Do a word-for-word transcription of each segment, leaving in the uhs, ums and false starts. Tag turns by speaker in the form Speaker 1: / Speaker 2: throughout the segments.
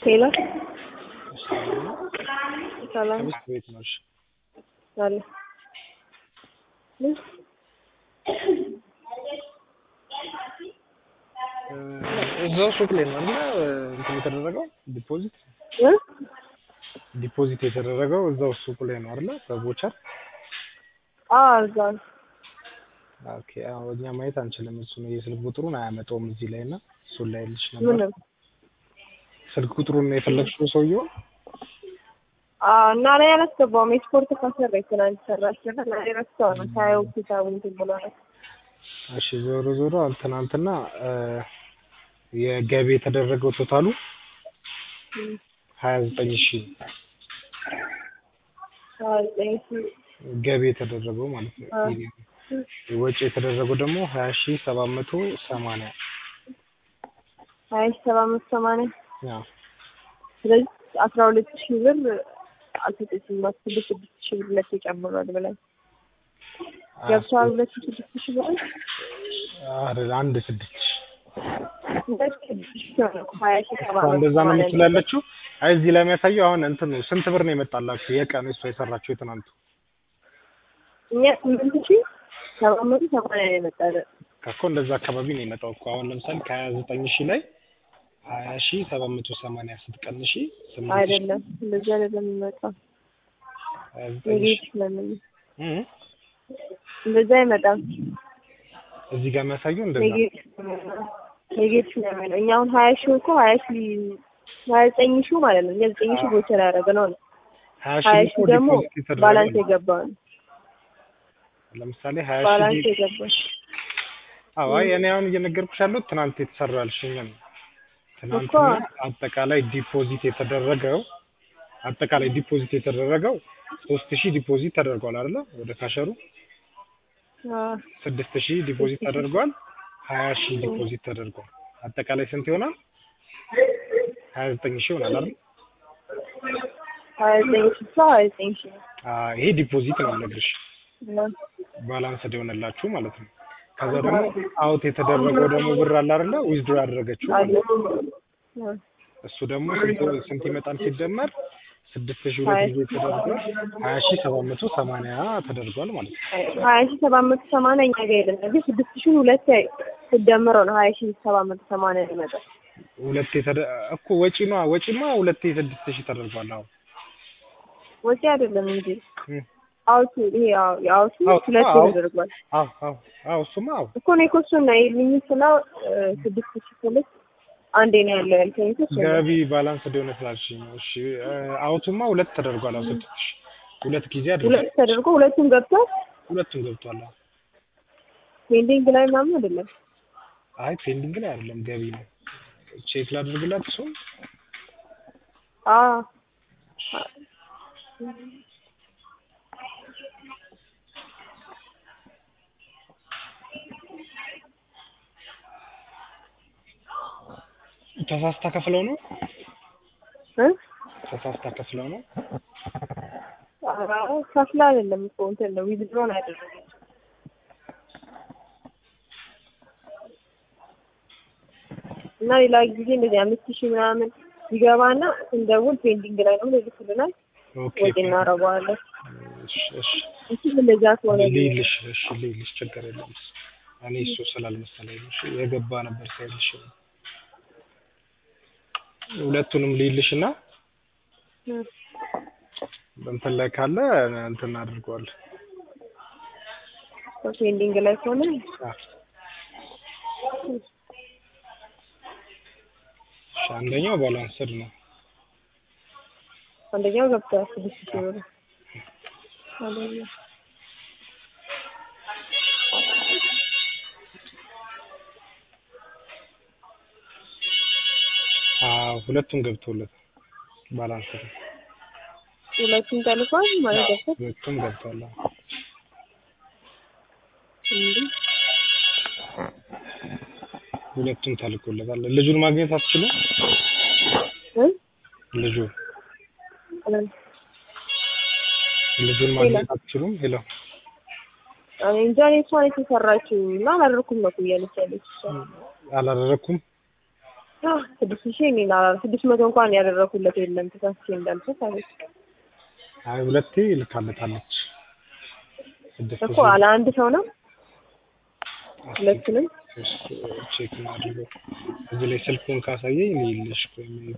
Speaker 1: ሄሎ
Speaker 2: ሰላም ነው።
Speaker 1: ሰላም
Speaker 2: ከሚስት ቤት ነሽ?
Speaker 1: አለ
Speaker 2: እዛው ሱቅ ላይ ነው አይደል? እንትን የተደረገው ዲፖዚት
Speaker 1: እ
Speaker 2: ዲፖዚት የተደረገው እዛው ሱቅ ላይ ነው አይደል? በቦቸር
Speaker 1: አዎ እዛው ነው።
Speaker 2: ኦኬ። አዎ እኛ ማየት አንችልም። እሱ ነው የስልክ ቁጥሩን አያመጣውም እዚህ ላይ እና እሱን ላይ ልሽ ነበር።
Speaker 1: ምንም
Speaker 2: ስልክ ቁጥሩን ነው የፈለግሽው ሰውየው?
Speaker 1: አዎ እና ላይ አላስገባውም። ኤክስፖርት ካሰራ ትናንት ሰራች እና ላይ ረስተው ነው ታየው ሂሳቡን እንትን ብሏል።
Speaker 2: እሺ ዞሮ ዞሮ ትናንትና የገቢ የተደረገው ቶታሉ ሀያ ዘጠኝ ሺህ
Speaker 1: ሀያ ዘጠኝ ሺህ
Speaker 2: ገቢ የተደረገው ማለት ነው። ወጪ የተደረገው ደግሞ ሀያ ሺህ ሰባት መቶ ሰማንያ
Speaker 1: ሀያ ሺህ ሰባት መቶ ሰማንያ
Speaker 2: አዎ።
Speaker 1: ስለዚህ አስራ ሁለት ሺህ ብር አልተጠቀምም። ስድስት ስድስት ሺህ ብር ለቴ ጨምሯል ብለን ገብቷል። ሁለት ሺህ ስድስት ሺህ ብር
Speaker 2: አይደል? አንድ ስድስት ሺህ
Speaker 1: እንደዛ
Speaker 2: ነው የምትላለችው። አይ እዚህ ላይ የሚያሳየው አሁን እንትን ነው። ስንት ብር ነው የመጣላችሁ? የቀን እሷ የሰራችሁ የትናንቱ
Speaker 1: እኛ ስምንት ሺህ ሰባት መቶ ሰማንያ ነው የመጣው
Speaker 2: እኮ እንደዛ አካባቢ ነው የመጣው እኮ። አሁን ለምሳሌ ከሀያ ዘጠኝ ሺህ ላይ ሀያ ሺህ ሰባት መቶ ሰማንያ ስትቀንሺ ስምንት ሺህ
Speaker 1: አይደለም። እንደዛ አይደለም የሚመጣው። እንዴት ለምን
Speaker 2: እ
Speaker 1: እንደዛ አይመጣም።
Speaker 2: እዚህ ጋር የሚያሳየው እንደዛ
Speaker 1: ኔጌቲቭ ነው የሚለው። እኛ አሁን ሀያ ሺህ እኮ ሀያ ሺህ ሀያ ዘጠኝ ሺህ ማለት ነው። ዘጠኝ ሺህ ቦቸር ያደረግነው ነው። ሀያ ሺህ ደግሞ ባላንስ የገባው ነው።
Speaker 2: ለምሳሌ ሀያ ሺህ
Speaker 1: ባላንስ የገባው
Speaker 2: አዎ። አይ እኔ አሁን እየነገርኩሽ ያለው ትናንት የተሰራልሽኝ ነው። ትናንትና አጠቃላይ ዲፖዚት የተደረገው አጠቃላይ ዲፖዚት የተደረገው ሶስት ሺህ ዲፖዚት ተደርጓል አይደል? ወደ ካሸሩ
Speaker 1: አዎ
Speaker 2: ስድስት ሺህ ዲፖዚት ተደርጓል። ሀያ ሺህ ዲፖዚት ተደርጓል። አጠቃላይ ስንት ይሆናል? ሀያ ዘጠኝ ሺህ ይሆናል አይደል?
Speaker 1: ሀያ ዘጠኝ ሺህ ሀያ ዘጠኝ ሺህ
Speaker 2: አዎ ይሄ ዲፖዚት ነው የምነግርሽ። ባላንስ ደውነላችሁ ማለት ነው። ከዛ ደግሞ አውት የተደረገው ደግሞ ብር አለ አይደል? ዊዝድሮ ያደረገችው እሱ ደግሞ ስንት ይመጣል ሲደመር ስድስት ሺህ ሁለት ጊዜ ተደርጓል። ሀያ ሺህ ሰባት መቶ ሰማንያ ተደርጓል ማለት ነው።
Speaker 1: ሀያ ሺህ ሰባት መቶ ሰማንያ እኛ ጋር የለም። ግን ስድስት ሺህ ሁለት ሲደመረው ነው ሀያ ሺህ ሰባት መቶ ሰማንያ ይመጣል።
Speaker 2: ሁለት የተደ እኮ ወጪ ነው። ወጪማ ሁለት ስድስት ሺህ ተደርጓል። አዎ
Speaker 1: ወጪ አይደለም እንጂ አውት ይሄ ያው አውት ሁለት ተደርጓል።
Speaker 2: አዎ አዎ አዎ እሱማ አዎ
Speaker 1: እኮ ነው እኮ እሱን ነው ይልኝ ስለው ስድስት ሺህ ሁለት አንዴ ነው ያለው ያልከኝ እሱ
Speaker 2: ገቢ ባላንስ ደውነ ስላልሽኝ ነው። እሺ አውቱማ ሁለት ተደርጓል። አዎ ስድስት ሺህ ሁለት ጊዜ አድርጓል።
Speaker 1: ሁለት ተደርጎ ሁለቱም ገብቷል።
Speaker 2: ሁለቱም ገብቷል። አዎ
Speaker 1: ፔንዲንግ ላይ ምናምን አይደለም።
Speaker 2: አይ ፔንዲንግ ላይ አይደለም፣ ገቢ ነው። ቼክ ላድርግላት እሱ
Speaker 1: አዎ
Speaker 2: ተሳስታ ከፍለው ነው
Speaker 1: እ
Speaker 2: ተሳስታ ከፍለው ነው።
Speaker 1: አዎ ከፍላ አይደለም እኮ እንትን ነው ዊዝድሮ ነው ያደረገው። እና ሌላ ጊዜ እንደዚህ አምስት ሺህ ምናምን ይገባና እንደውል ፔንዲንግ ላይ ነው ይልኩልናል።
Speaker 2: ኦኬ
Speaker 1: ወጪ እናደርገዋለን።
Speaker 2: እሺ እሺ
Speaker 1: እሺ እንደዛ ከሆነ
Speaker 2: ልልሽ እሺ ልልሽ ችግር የለም። እኔ እሱ ስላልመሰለኝ ነው። እሺ የገባ ነበር ሳይልሽ ሁለቱንም ልልሽና እንትን ላይ ካለ እንትን አድርገዋለሁ።
Speaker 1: ፔንዲንግ ላይ ከሆነ
Speaker 2: አንደኛው ባላንስድ ነው።
Speaker 1: አንደኛው ገብቷል ስድስት ሺህ ብር አንደኛው
Speaker 2: አዎ ሁለቱም ገብቶለታል። ባላንስድ ነው።
Speaker 1: ሁለቱም ተልኳል ማለት ነው።
Speaker 2: ሁለቱም ገብቷል። ሁለቱም ተልኮለታል። ልጁን ማግኘት አትችሉም?
Speaker 1: እ
Speaker 2: ልጁ ልጁን ማግኘት አትችሉም? ሄሎ
Speaker 1: እኔ እንጃ እኔ እሷ ነች የሰራችው እና አላደረኩም ነው እያለች ያለች።
Speaker 2: አላደረኩም
Speaker 1: አህ ስድስት ሺህ እኔ ና ስድስት መቶ እንኳን ያደረኩለት የለም ተሳስቼ እንዳልኩት አይደል?
Speaker 2: አይ ሁለቴ ልካለታለች። ስድስት
Speaker 1: እኮ አለ አንድ ሰው ነው ሁለቱንም
Speaker 2: ቼክ ማድረግ እዚህ ላይ ስልኩን ካሳየኝ ይልሽ ሜቢ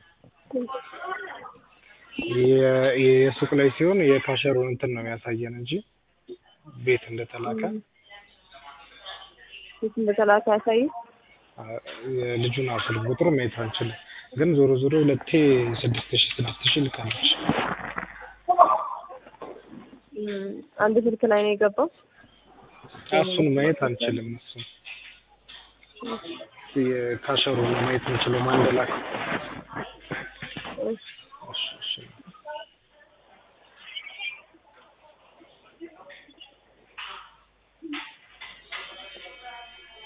Speaker 2: የሱቅ ላይ ሲሆን የካሸሩን እንትን ነው የሚያሳየን እንጂ ቤት እንደተላከ
Speaker 1: ቤት እንደተላከ ያሳይ
Speaker 2: ልጁን አስል ቁጥሩ ማየት አንችልም። ግን ዞሮ ዞሮ ሁለቴ ስድስት ሺህ ስድስት ሺህ ልካለች።
Speaker 1: አንድ ስልክ ላይ ነው የገባው።
Speaker 2: እሱን ማየት አንችልም። እሱን የካሸሩን ማየት እንችላለን። ማን እንደላከ